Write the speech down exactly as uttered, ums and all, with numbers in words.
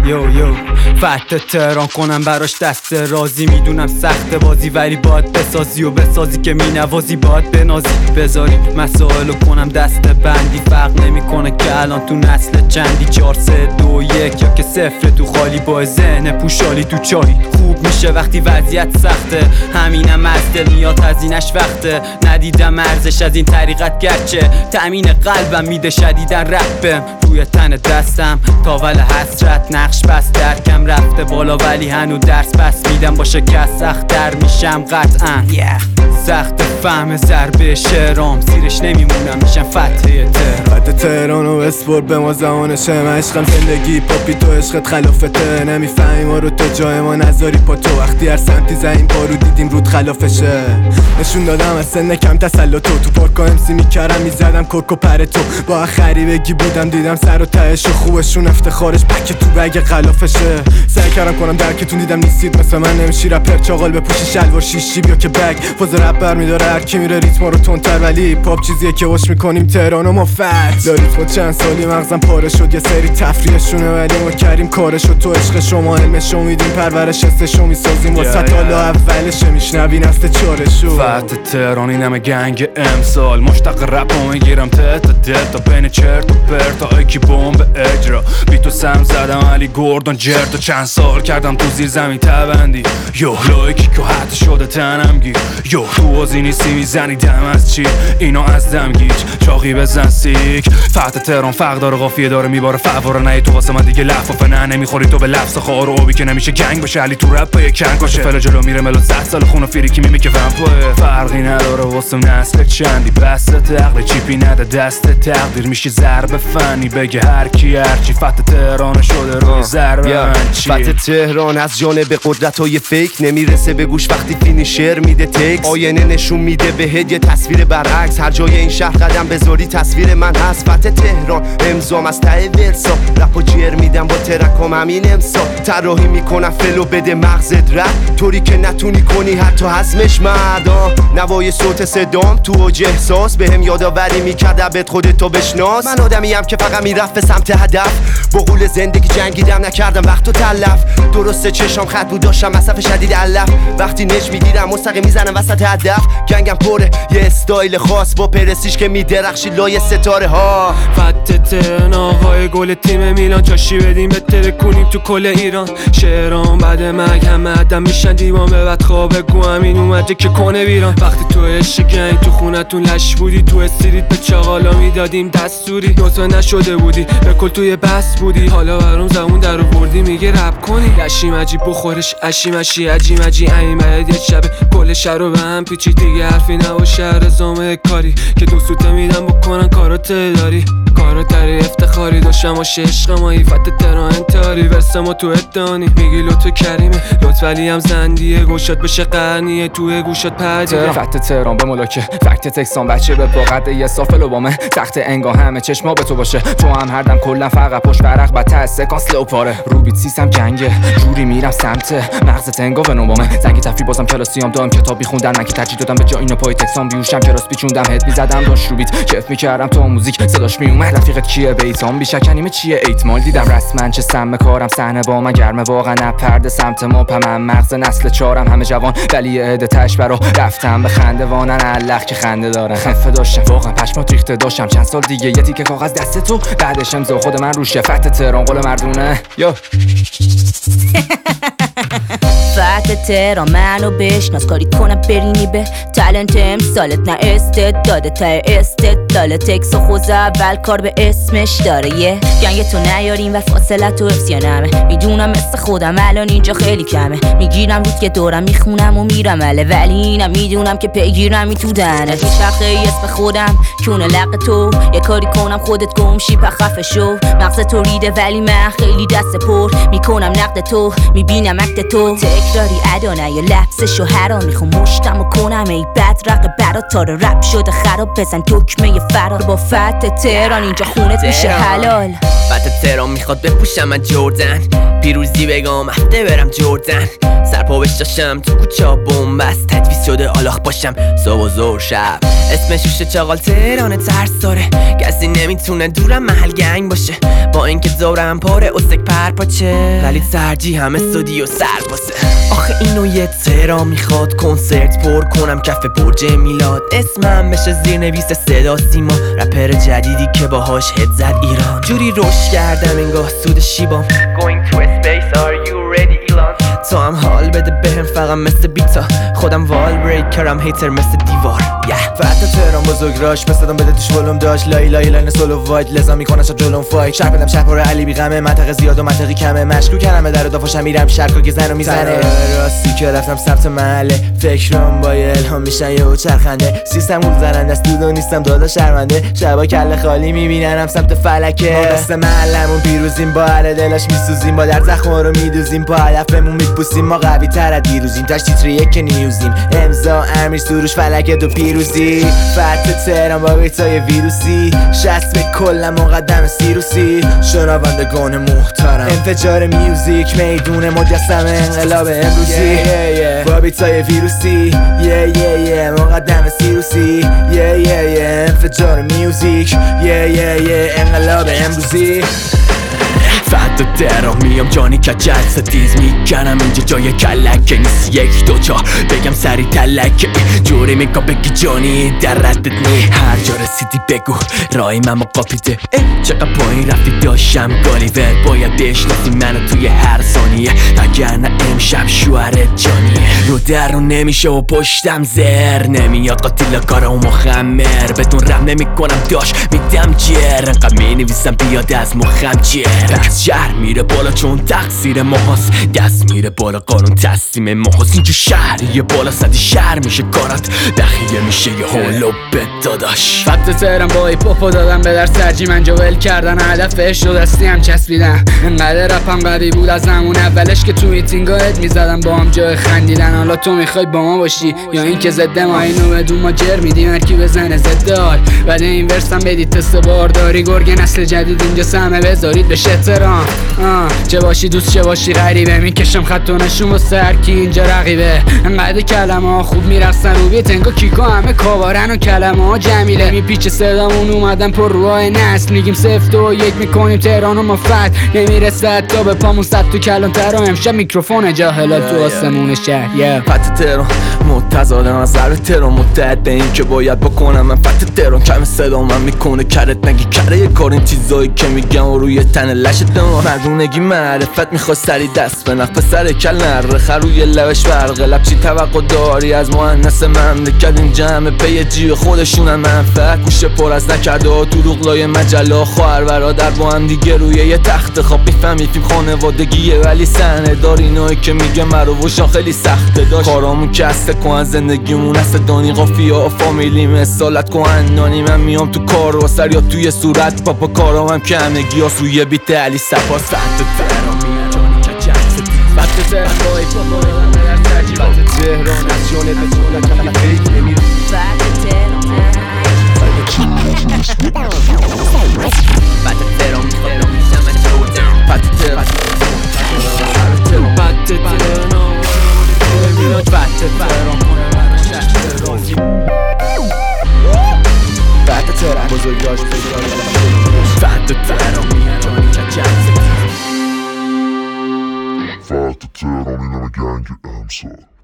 یو یو فتح تهران کنم براش دست رازی. میدونم سخت بازی ولی باید بسازی و بسازی که می نوازی باید بنازی. بذاری مسائلو کنم دست بندی، فرق نمیکنه که الان تو نسل چندی. چهار سه دو یک یا که صفر تو خالی با ذهن پوشالی تو چاهی. خوب میشه وقتی وضعیت سخته، همینم از دل میاد هزینش وقته. ندیدم ارزش از این طریقت گرچه تأمین قلبم میده شدیدن رپم. روی تن دستم تاول حسرت نقش بس درکم رفته بالا ولی هنو درس پس میدم. با شکست سخت در میشم قطعا yeah. سخت فهم ضربه شعرام زیرش نمیمونم میشم فتح تهران. فتح تهران و اسپور به ما زمانشه. من عشقم زندگی پاپی تو عشقت خلافته. نمیفهمی ما رو تو جای ما نذاری پا تو. وقتی هر سمتی زنیم پارو دیدیم رود خلافشه. نشون دادم از سن کم تسلطو. تو پارکا امسی میکردم میزدم کرکو پر تو. با خریبگی بودم دیدم سر و تهش و خوبشون افتخارش بک تو بگ خلافشه. سعی کردم کنم درکتون دیدم نیستید مثل من. نمیشی رپر چاقال بپوشی شلوار شیشی بیا که بگ فاز رپ برمیداره هر کی میره ریتما رو تندتر. ولی پاپ چیزیه که واش میکنیم تهران و ما فت دارید. ما چند سالی مغزم پاره شد یه سری تفریحشونه ولی ما کریم کارشو. تو عشق شما علمشو میدیم پرورش حسشو میسازیم واسه حالا اولشه میشنوی نسل چارشو. فتح تهران اینم گنگ امسال مشتاق رپو میگیرم تت دتا بین چرت و پرتا اکی بمب اجرا. بی تو سم زدم علی گوردون جرد و چند سال کردم تو زیر زمین تبندی. یو لایکی که حتی شده تنم گیر. یو تو ازی نیستی میزنی دم از چی اینا از دم گیج چاقی بزن سیک. فتح تهران فرق داره قافیه داره میباره فواره. نه تو واسه من دیگه لفافه نه نمیخوری تو به لفظ خار و آبی که نمیشه گنگ باشه. علی تو رپ یه کنگ باشه فعلا جلو میره ملو صد سال خون و فریکی میمی که ومپایه. فرقی نداره واسه نسل چندی بسته عقل چیپی نده دست تقدیر میشه ضربه فنی بگه هر کی هرچی. فتح تهران شده روی ضربه من چی. فتح تهران از جانب قدرت‌های فیک نمیرسه به گوش وقتی فینیشر میده تکس. آینه نشون میده بهت یه تصویر برعکس. هر جای این شهر قدم بذاری تصویر من هست. فتح تهران امضام از ته ورسا. رپو جر میدم با ترکام همین امسا. طراحی میکنم فلو بده مغزت رد طوری که نتونی کنی حتی هضمش مردا. نوای صوت صدام تو اوج احساس بهم یادآوری میکرد عبد خودتو بشناس. من آدمیم که فقط میرفت به سمت هدف. با قول زندگی جنگیدم نکردم وقتو تلف. درسته چشام خط بود داشتم مصرف شدید علف. وقتی نج میگیرم مستقیم میزنم وسط هدف. گنگم پره یه استایل خاص با پرسیش که میدرخشی لای ستاره ها. فتح تهران آقای گل تیم میلان. جاشی بدیم بهتره کنیم تو کل ایران. شعرام بعد مرگ همه عدم میشن دیوان به بد خوابه گو همین اومده که کنه ویران. وقتی تو عشق گنگ تو خونتون لش بودی تو استریت به چاقالا میدادیم دستوری. نطفه نشده بودی به کل توی بس بودی. حالا برام زمون در آوردی میگه رپ کنی. لشی مجی بخورش اشی مشی عجی مجی این باید یه شب کل شهر رو به هم پیچی. دیگه حرفی نباشه رزومه کاری که دوستوته میدم بکنن کارات داری. کارات داری افتخاری داشتم باشه عشق مایی. فتح تهران انتحاری ورس ما تو ادانی. میگی لطف کریمه لطف ولی هم زندیه گوشت بشه قرنیه توی گوشت پدیده. فتح تهران به ملاکه فکت تکسان بچه به باقد یه سافل و بامه. تخت انگا همه چشما به تو باشه. تو هم هر دم کلا فقط پشت برق و ته سکانس لوپاره. رو بیت سیستم جنگه جوری میرم سمت مغزت انگا به نوبامه. زنگی تفریح بازم کلاسیام دادم کتاب میخوندم من که ترجیح دادم به جا اینو پای تکسان بیوشم کلاس پیچوندم هد میزدم داش رو بیت کیف میکردم تو موزیک صداش میومد. رفیقت کیه بیتام بیشکنیمه چیه ایت مال دیدم رسما چه سم کارم صحنه با من گرمه واقعا نپرده سمت ما پمن. مغز نسل چارم همه جوان ولی عده تش برا رفتم به خنده وانن علق که خنده دارن. خفه داشتم واقعا پشمات ریخته داشتم چند سال دیگه یه تیکه کاغذ دست تو بعدش امضا خود من روشه. فتح تهران قول مردونه یو فتح تهران منو بشناس کاری کنم برینی به تالنت امسالت نه استعداد تا استدلال تکس و خوز اول کار به اسمش داره. یه گنگ تو نیاریم و فاصلت و افس یا نمه. میدونم مثل خودم الان اینجا خیلی کمه. میگیرم رود که دورم میخونم و میرم اله ولی اینم میدونم که پیگیرم می تو دهنه. میشخه اسم خودم کونه لق تو یه کاری کنم خودت گمشی پخفه شو. مغز تو ریده ولی من خیلی دست پر میکنم نقد تو میبینم عکت تو. تکراری ادانه یا لبسشو حرام میخوام مشتم و کنم ای بد رق برا تار رپ شده خراب بزن دکمه فرار. با فتح تهران اینجا خونت میشه حلال. فتح تهران میخواد بپوشم من جردن، پیروزی بگم هفته برم جردن، سرپا بشاشم تو کوچه بومبست، تدویز شده آلاخ باشم صبح و ظهر شب. اسم شوشه چاقال تهران ترس داره، کسی نمیتونه دورم محل گنگ باشه، با اینکه دورم پاره استک پر پاچه، ولی ترجیح همه استودیو سرپاسه. آخه اینو یه تهران میخواد کنسرت پر کنم کف برج میلاد، اسمم بشه زیر نویس صدا سیما، رپر جدیدی که باهاش هد زد ایران. جوری روش کردم انگاه سود شیبام Going to space are you ready ایلان، تو هم حال بده بهم فقط مثل بیتا، خودم وال بریکرم هیتر مثل دیوار. yeah. فتح تهران بزرگ راش بسدم بده توش ولوم داشت، لای لای لاین سولو وایت لذا میکنه شب جلوم فایت، شهر بدم شهر پر علی بی غمه، منطقه زیاد و منطقی کمه، مشکو کلمه در و دافاشم میرم شرکا که زنو میزنه، راستی که رفتم سمت محله، فکرام با الهام میشن یهو چرخنده، سیستم گول زننده است دودو نیستم دادا شرمنده، شبا کله خالی میبیننم سمت فلکه، ما دست محلمون پیروزیم با هر دلاش میسوزیم، با در زخم رو میدوزیم، با هدفمون میپوسیم، ما قوی تر از دیروزیم، تاش تیتریه که نیوزیم، امضا امیر سروش فلک دو پیروزی، فتح تهران با بیتای ویروسی، شست به کل مقدم سیروسی، شنوندگان محترم انفجار میوزیک میدون مجسم انقلاب امروزی، با بیتای ویروسی یه یه یه مقدم سیروسی، یه یه یه انفجار میوزیک یه یه یه انقلاب امروزی. فتح تهران میام جانی کچل ستیز میکنم اینجا جای کلک نیست یک دو چا بگم سری تلک، جوری میکا بگی جانی در ردت نی، هر جا رسیدی بگو رای من مقاپیده، چقدر پایین رفتی داشتم گالیور، باید بشناسی منو توی هر ثانیه، وگرنه امشب شوهرت جانیه، رو در رو نمیشه و پشتم زر نمیاد، قاتل کارا و مخمر بدون رم نمیکنم داشت میدم جر، انقدر مینویسم بیاد از مخم جر، شهر میره بالا چون تقصیر ماهاست، دست میره بالا قانون تسلیم ماهاست، اینجا شهریه بالا صدی شهر میشه کارات، دخیه میشه یه هولو به داداش. فتح تهران با ای پاپو دادم به در سرجی من جوال کردن، هدفش رو دستی هم چسبیدن، انقدر رپم قوی بود از همون اولش که تو میتینگاهت میزدم با هم جای خندیدن، حالا تو میخوای با ما باشی یا این که زده ما اینو بدون ما جر میدیم هر کی بزنه زدار، بعد این ورسم بدید تست بارداری، گرگ نسل جدید اینجا سمه بذارید بشه احترام، آه چه باشی دوست چه باشی غریبه، میکشم خط و نشون واسه هر کی اینجا رقیبه، انقدر کلمه ها خوب میرقصن رو بیت انگار کیکو همه کاوارن و کلمه ها جمیله، میپیچه صدامون اومدن پر روهای نسل، میگیم سفت و یک میکنیم تهران و ما فتح نمیرسه تا به پامون صد تو کلانتر و امشب میکروفون جاهلال تو آسمون شهر. فتح تهران متضادم از ضرب تهران، متحد به این که باید بکنم من فتح تهران، کم صدا من میکنه کرت نگی کره یه کار، این چیزایی که میگم و روی تن لشت مردونگی معرفت میخواد سری دست به نخ، پسر کل نرخه روی لبش برقه، لب چی توقع داری از مهندس مملکت، این جمع پی جیب خودشونن منفعت، گوشه پر از نکرده ها دروغلای مجله، خواهر برادر با هم دیگه روی یه تخت خواب، میفهمی فیلم خانوادگیه ولی صحنه دار، اینایی که میگه مروشان خیلی سخته داشت، کارامون که هسته کن زندگیمون هسته دانی، قافیه و فامیلی مثالت کهنانی، من میام تو کار و سر یا توی صورت پاپا، کارام هم که همگی ها سوی بیت علی سپاس. فتح تهران میام جانی کچل ستیز، فتح تهران با ای پاپو دادم به در سرجی، فتح تهران از جانه به جانه که فکر نمیره، فتح تهران فتح تهران میخواد میشم من جردن، فتح تهران فتح تهران فتح تهران کنه من شهر رازی، فتح تهران بزرگ راش فتح تهران میام جانی کچل ستیز، فتح تهران اینم گنگ امسال.